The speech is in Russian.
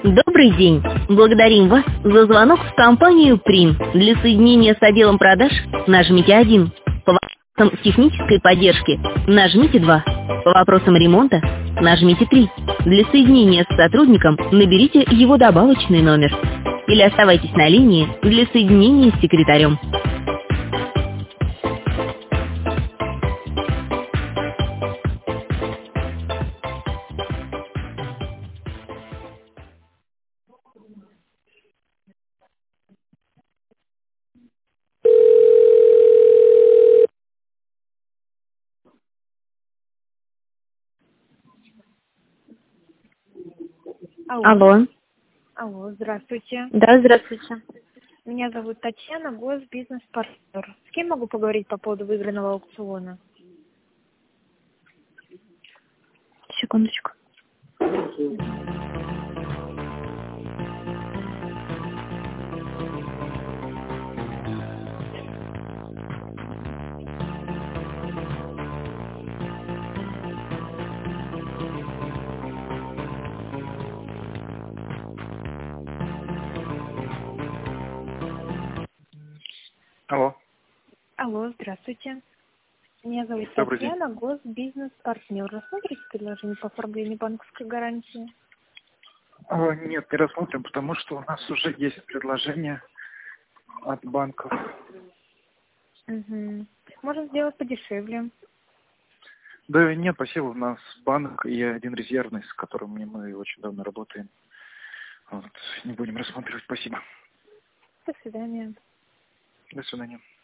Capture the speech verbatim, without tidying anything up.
Добрый день! Благодарим вас за звонок в компанию Прим. Для соединения с отделом продаж нажмите один. По вопросам технической поддержки нажмите два. По вопросам ремонта нажмите три. Для соединения с сотрудником наберите его добавочный номер. Или оставайтесь на линии для соединения с секретарем. Алло. Алло. Алло, здравствуйте. Да, здравствуйте. Меня зовут Татьяна, госбизнес-партнер. С кем могу поговорить по поводу выигранного аукциона? Секундочку. Алло, Алло, здравствуйте. Меня зовут добрый день. Татьяна, госбизнес-партнер. Рассмотрите предложение по оформлению банковской гарантии? А, нет, не рассмотрим, потому что у нас уже есть предложение от банков. Угу. Можем сделать подешевле. Да нет, спасибо, у нас банк и один резервный, с которым мы очень давно работаем. Вот, не будем рассматривать, спасибо. До свидания. До свидания.